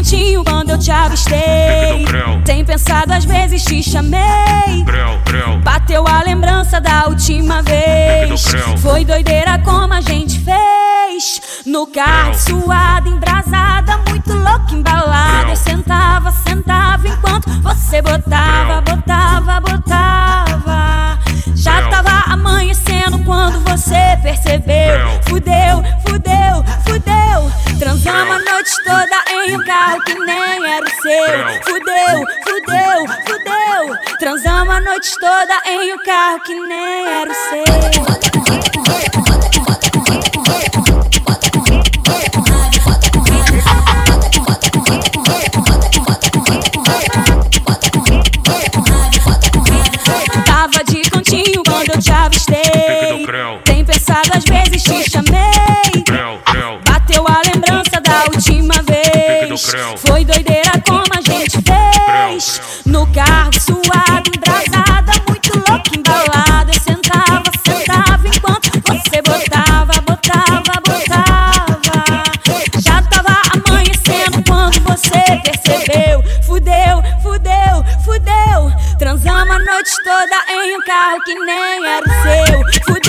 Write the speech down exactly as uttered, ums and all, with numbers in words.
cantinho quando eu te avistei. Tem pensado às vezes te chamei. Bateu a lembrança da última vez. Foi doideira como a gente fez. No carro suada, embrasada, muito louca, embalada. Eu sentava, sentava enquanto você botava, botava, botava. Já tava amanhecendo quando você percebeu. Fudeu, fudeu, fudeu. Transamos a noite toda em um carro que nem era o seu. Fudeu, fudeu, fudeu. Transamos a noite toda em um carro que nem era o seu. Tava de cantinho quando eu te avistei. Tem pensado às vezes te chamei. Bateu a lembrança da última vez. Foi doideira como a gente fez. No carro suado, embrasada, muito louca, embalada. Eu sentava, sentava enquanto você botava, botava, botava. Já tava amanhecendo quando você percebeu. Fudeu, fudeu, fudeu. Transamos a noite toda em um carro que nem era o seu. Fudeu.